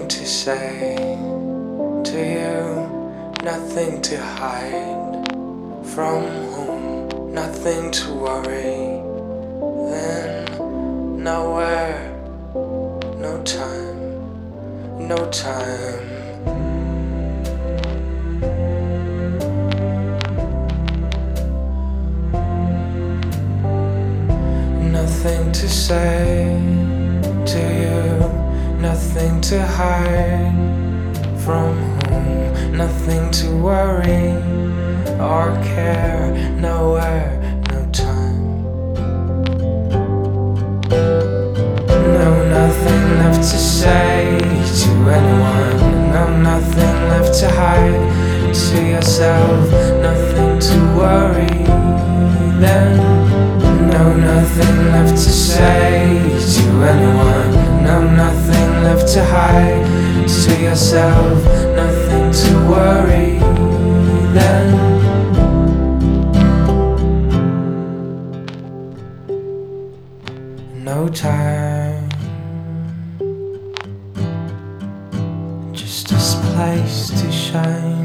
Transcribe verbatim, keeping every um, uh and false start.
to say to you, nothing to hide from whom, nothing to worry. Then nowhere, no time, no time. Nothing to say to you, nothing to hide from whom, nothing to worry or care. Nowhere, no time. No, nothing left to say to anyone. No, nothing left to hide to yourself. Nothing to worry then. No, nothing left to say to anyone. No, nothing left to hide to yourself. Nothing to worry then. No time, just this place to shine.